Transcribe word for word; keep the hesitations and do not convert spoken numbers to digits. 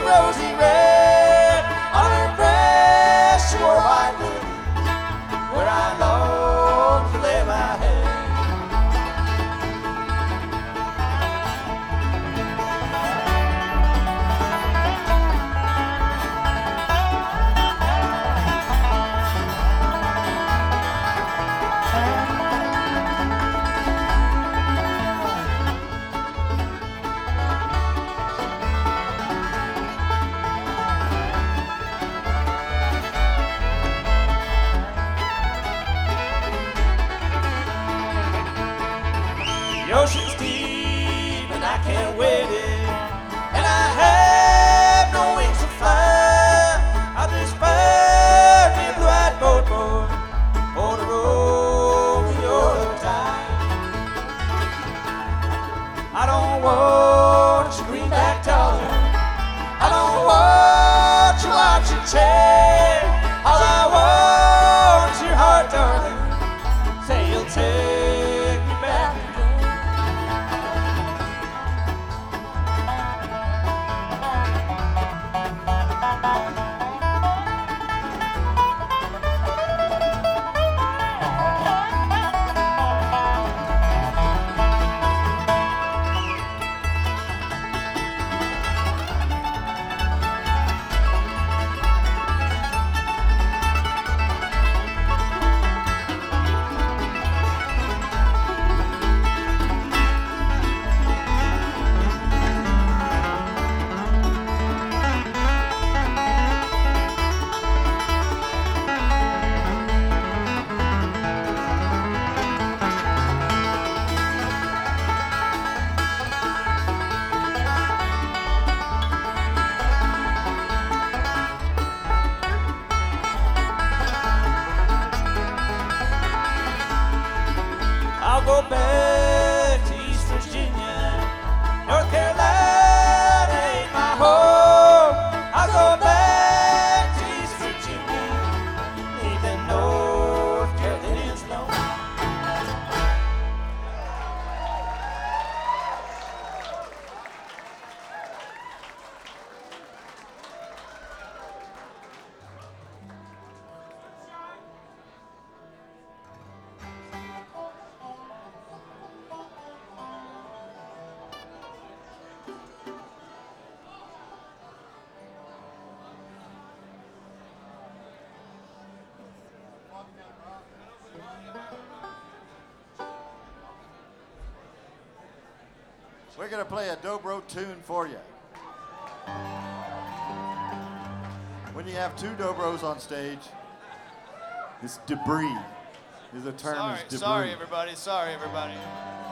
rosy red. On her breast she wore white lilies, where I long to lay my head. The ocean's deep and I can't wait it, and I have no wings to fly. I just find me a blue-eyed boat boy for to roll me your tide. I don't want your greenback dollar, I don't want your watch and chain. All I want is your heart, darling. Say you'll take me back. I'll go back to East Virginia. North Carolina ain't my home. I'll go back to East Virginia, leave them North Carolinians alone. We're going to play a dobro tune for you. When you have two dobros on stage, it's debris. The term Sorry, is debris. sorry everybody, sorry everybody.